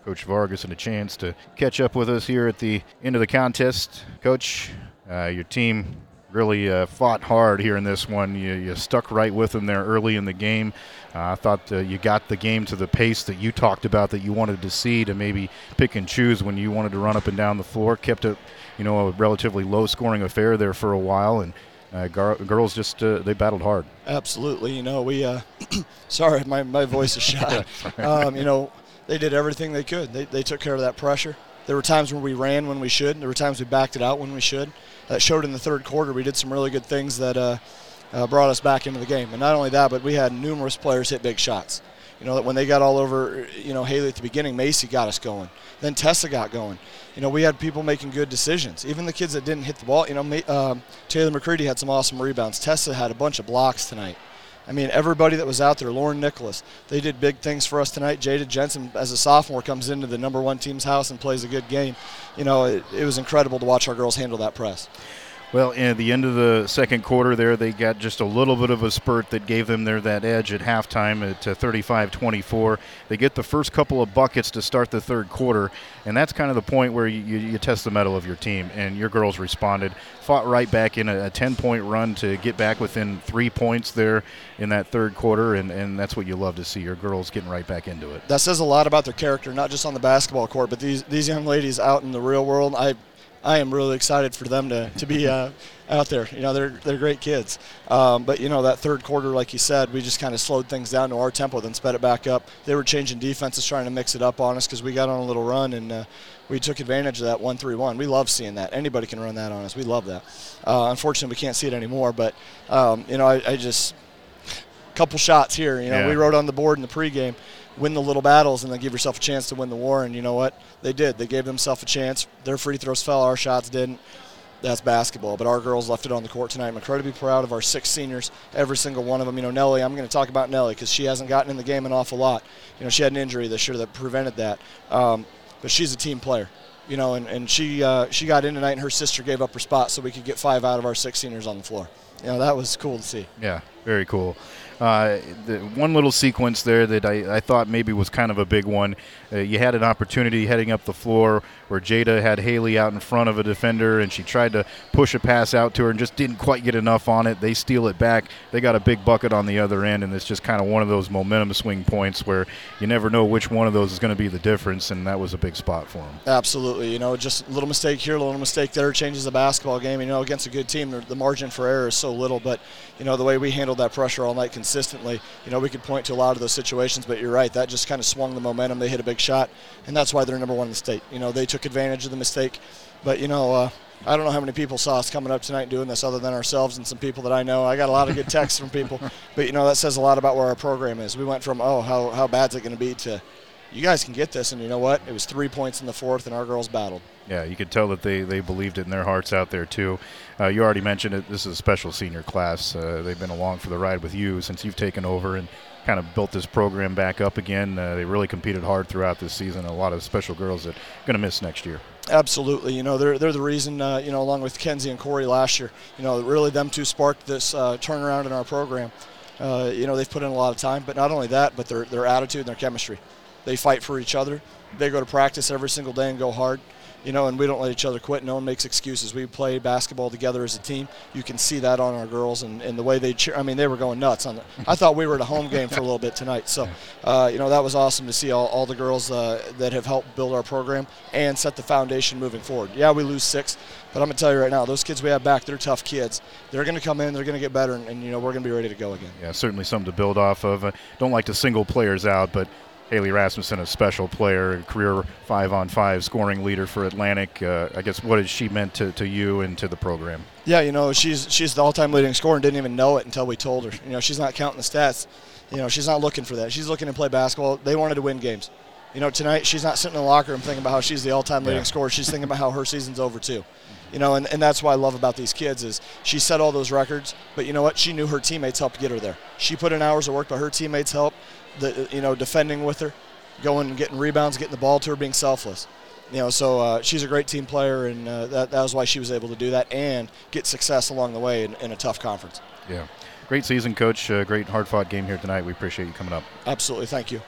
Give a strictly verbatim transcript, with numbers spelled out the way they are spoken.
Coach Vargas and a chance to catch up with us here at the end of the contest. Coach, uh, your team really uh, fought hard here in this one. You, you stuck right with them there early in the game. Uh, I thought uh, you got the game to the pace that you talked about that you wanted to see, to maybe pick and choose when you wanted to run up and down the floor. Kept it, you know, a relatively low-scoring affair there for a while, and uh, gar- girls just uh, they battled hard. Absolutely. You know, we uh, – sorry, my, my voice is shot. um, you know, they did everything they could. They, they took care of that pressure. There were times when we ran when we should. There were times we backed it out when we should. That showed in the third quarter. We did some really good things that uh, uh, brought us back into the game. And not only that, but we had numerous players hit big shots. You know, that when they got all over, you know, Haley at the beginning, Macy got us going. Then Tessa got going. You know, we had people making good decisions. Even the kids that didn't hit the ball, you know, um, Taylor McCready had some awesome rebounds. Tessa had a bunch of blocks tonight. I mean, everybody that was out there, Lauren Nicholas, they did big things for us tonight. Jada Jensen, as a sophomore, comes into the number one team's house and plays a good game. You know, it, it was incredible to watch our girls handle that press. Well, at the end of the second quarter there, they got just a little bit of a spurt that gave them there that edge at halftime at uh, thirty-five twenty-four. They get the first couple of buckets to start the third quarter, and that's kind of the point where you, you, you test the mettle of your team, and your girls responded, fought right back in a ten-point run to get back within three points there in that third quarter, and, and that's what you love to see, your girls getting right back into it. That says a lot about their character, not just on the basketball court, but these, these young ladies out in the real world. I I am really excited for them to, to be uh, out there. You know, they're they're great kids. Um, but, you know, that third quarter, like you said, we just kind of slowed things down to our tempo, then sped it back up. They were changing defenses, trying to mix it up on us because we got on a little run, and uh, we took advantage of that one three one. We love seeing that. Anybody can run that on us. We love that. Uh, unfortunately, we can't see it anymore. But, um, you know, I, I just – couple shots here. You know, yeah. We wrote on the board in the pregame, win the little battles and then give yourself a chance to win the war. And you know what? They did. They gave themselves a chance. Their free throws fell. Our shots didn't. That's basketball. But our girls left it on the court tonight. I'm incredibly proud of our six seniors, every single one of them. You know, Nellie, I'm going to talk about Nellie because she hasn't gotten in the game an awful lot. You know, she had an injury this year that prevented that. Um, but she's a team player. You know, and, and she uh, she got in tonight, and her sister gave up her spot so we could get five out of our six seniors on the floor. You know, that was cool to see. Yeah, very cool. Uh, the one little sequence there that I, I thought maybe was kind of a big one. Uh, you had an opportunity heading up the floor where Jada had Haley out in front of a defender, and she tried to push a pass out to her and just didn't quite get enough on it. They steal it back. They got a big bucket on the other end, and it's just kind of one of those momentum swing points where you never know which one of those is going to be the difference, and that was a big spot for them. Absolutely. You know, just a little mistake here, a little mistake there changes the basketball game. You know, against a good team, the, the margin for error is so little, but, you know, the way we handled that pressure all night consistently, you know, we could point to a lot of those situations, but you're right, that just kind of swung the momentum. They hit a big shot, and that's why they're number one in the state. You know, they took advantage of the mistake, but, you know, uh, I don't know how many people saw us coming up tonight and doing this other than ourselves and some people that I know. I got a lot of good texts from people, but, you know, that says a lot about where our program is. We went from, oh, how, how bad is it going to be, to you guys can get this, and you know what? It was three points in the fourth, and our girls battled. Yeah, you could tell that they, they believed it in their hearts out there, too. Uh, you already mentioned it. This is a special senior class. Uh, they've been along for the ride with you since you've taken over and kind of built this program back up again. Uh, they really competed hard throughout this season. A lot of special girls that are going to miss next year. Absolutely. You know, they're, they're the reason, uh, you know, along with Kenzie and Corey last year, you know, really them two sparked this uh, turnaround in our program. Uh, you know, they've put in a lot of time, but not only that, but their, their attitude and their chemistry. They fight for each other. They go to practice every single day and go hard. You know, and we don't let each other quit. No one makes excuses. We play basketball together as a team. You can see that on our girls and, and the way they cheer. I mean, they were going nuts on it. I thought we were at a home game for a little bit tonight. So, uh, you know, that was awesome to see all, all the girls uh, that have helped build our program and set the foundation moving forward. Yeah, we lose six, but I'm going to tell you right now, those kids we have back, they're tough kids. They're going to come in, they're going to get better, and, and, you know, we're going to be ready to go again. Yeah, certainly something to build off of. Uh, don't like to single players out, but Haley Rasmussen, a special player, career five-on-five scoring leader for Atlantic. Uh, I guess what has she meant to, to you and to the program? Yeah, you know, she's she's the all-time leading scorer and didn't even know it until we told her. You know, she's not counting the stats. You know, she's not looking for that. She's looking to play basketball. They wanted to win games. You know, tonight she's not sitting in the locker room thinking about how she's the all-time leading yeah. scorer. She's thinking about how her season's over too. You know, and, and that's what I love about these kids is she set all those records, but you know what? She knew her teammates helped get her there. She put in hours of work, but her teammates helped, the, you know, defending with her, going and getting rebounds, getting the ball to her, being selfless. You know, so uh, she's a great team player, and uh, that, that was why she was able to do that and get success along the way in, in a tough conference. Yeah. Great season, Coach. Uh, great hard-fought game here tonight. We appreciate you coming up. Absolutely. Thank you.